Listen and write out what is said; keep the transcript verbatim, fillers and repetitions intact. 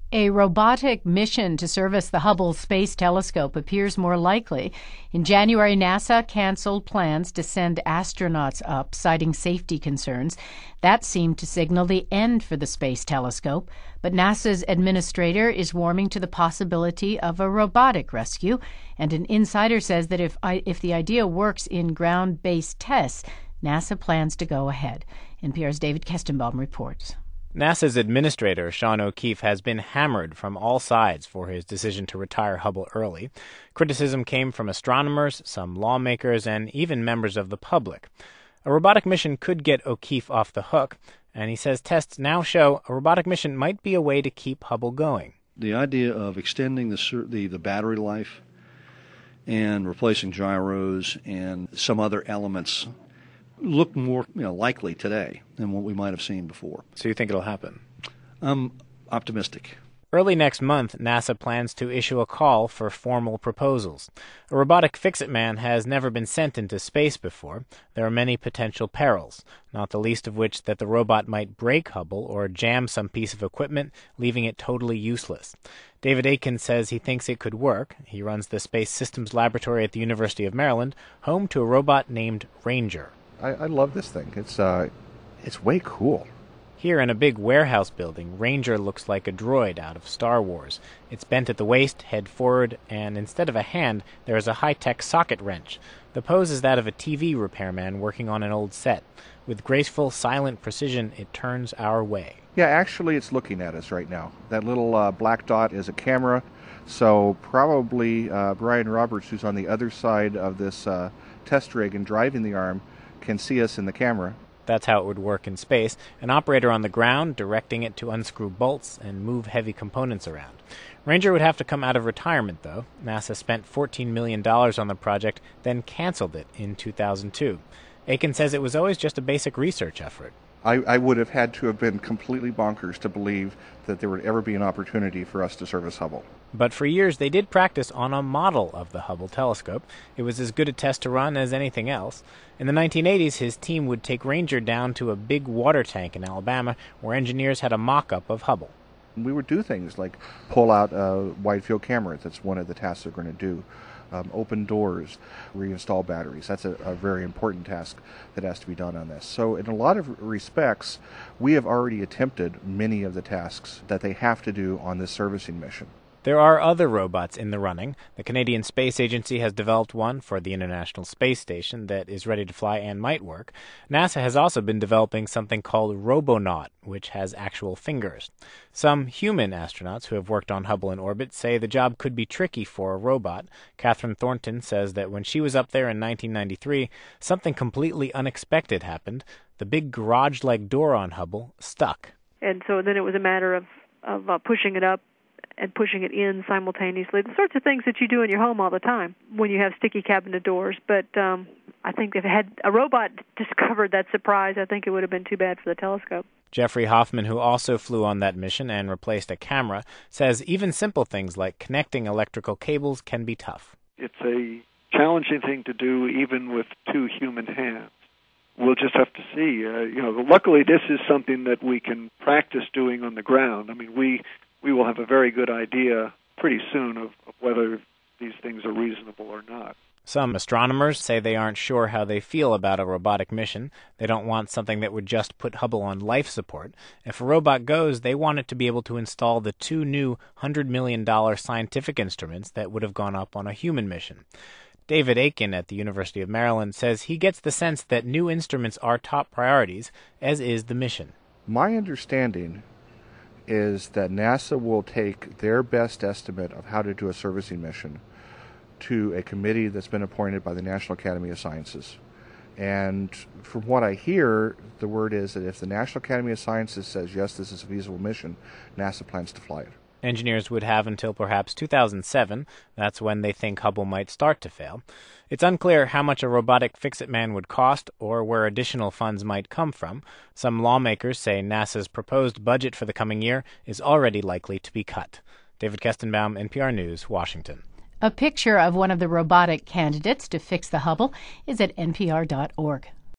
A robotic mission to service the Hubble Space Telescope appears more likely. In January, NASA canceled plans to send astronauts up, citing safety concerns. That seemed to signal the end for the Space Telescope. But NASA's administrator is warming to the possibility of a robotic rescue. And an insider says that if, I, if the idea works in ground-based tests, NASA plans to go ahead. N P R's David Kestenbaum reports. NASA's administrator, Sean O'Keefe, has been hammered from all sides for his decision to retire Hubble early. Criticism came from astronomers, some lawmakers, and even members of the public. A robotic mission could get O'Keefe off the hook, and he says tests now show a robotic mission might be a way to keep Hubble going. The idea of extending the, the, the battery life and replacing gyros and some other elements look more you know, likely today than what we might have seen before. So you think it'll happen? I'm optimistic. Early next month, NASA plans to issue a call for formal proposals. A robotic fix-it man has never been sent into space before. There are many potential perils, not the least of which that the robot might break Hubble or jam some piece of equipment, leaving it totally useless. David Aiken says he thinks it could work. He runs the Space Systems Laboratory at the University of Maryland, home to a robot named Ranger. I, I love this thing. It's uh, it's way cool. Here in a big warehouse building, Ranger looks like a droid out of Star Wars. It's bent at the waist, head forward, and instead of a hand, there is a high-tech socket wrench. The pose is that of a T V repairman working on an old set. With graceful, silent precision, it turns our way. Yeah, actually, it's looking at us right now. That little uh, black dot is a camera, so probably uh, Brian Roberts, who's on the other side of this uh, test rig and driving the arm, can see us in the camera. That's how it would work in space. An operator on the ground directing it to unscrew bolts and move heavy components around. Ranger would have to come out of retirement, though. NASA spent fourteen million dollars on the project, then canceled it in two thousand two. Aiken says it was always just a basic research effort. I, I would have had to have been completely bonkers to believe that there would ever be an opportunity for us to service Hubble. But for years, they did practice on a model of the Hubble telescope. It was as good a test to run as anything else. In the nineteen eighties, his team would take Ranger down to a big water tank in Alabama where engineers had a mock-up of Hubble. We would do things like pull out uh, wide-field cameras. That's one of the tasks they're going to do. Um, open doors, reinstall batteries. That's a, a very important task that has to be done on this. So in a lot of respects, we have already attempted many of the tasks that they have to do on this servicing mission. There are other robots in the running. The Canadian Space Agency has developed one for the International Space Station that is ready to fly and might work. NASA has also been developing something called Robonaut, which has actual fingers. Some human astronauts who have worked on Hubble in orbit say the job could be tricky for a robot. Catherine Thornton says that when she was up there in nineteen ninety-three, something completely unexpected happened. The big garage-like door on Hubble stuck. And so then it was a matter of, of uh, pushing it up and pushing it in simultaneously, the sorts of things that you do in your home all the time when you have sticky cabinet doors. But um, I think if it had a robot discovered that surprise, I think it would have been too bad for the telescope. Jeffrey Hoffman, who also flew on that mission and replaced a camera, says even simple things like connecting electrical cables can be tough. It's a challenging thing to do even with two human hands. We'll just have to see. Uh, you know, luckily this is something that we can practice doing on the ground. I mean, we we will have a very good idea pretty soon of, of whether these things are reasonable or not. Some astronomers say they aren't sure how they feel about a robotic mission. They don't want something that would just put Hubble on life support. If a robot goes, they want it to be able to install the two new one hundred million dollars scientific instruments that would have gone up on a human mission. David Aiken at the University of Maryland says he gets the sense that new instruments are top priorities, as is the mission. My understanding is that NASA will take their best estimate of how to do a servicing mission to a committee that's been appointed by the National Academy of Sciences. And from what I hear, the word is that if the National Academy of Sciences says, yes, this is a feasible mission, NASA plans to fly it. Engineers would have until perhaps two thousand seven. That's when they think Hubble might start to fail. It's unclear how much a robotic fix-it man would cost or where additional funds might come from. Some lawmakers say NASA's proposed budget for the coming year is already likely to be cut. David Kestenbaum, N P R News, Washington. A picture of one of the robotic candidates to fix the Hubble is at N P R dot org.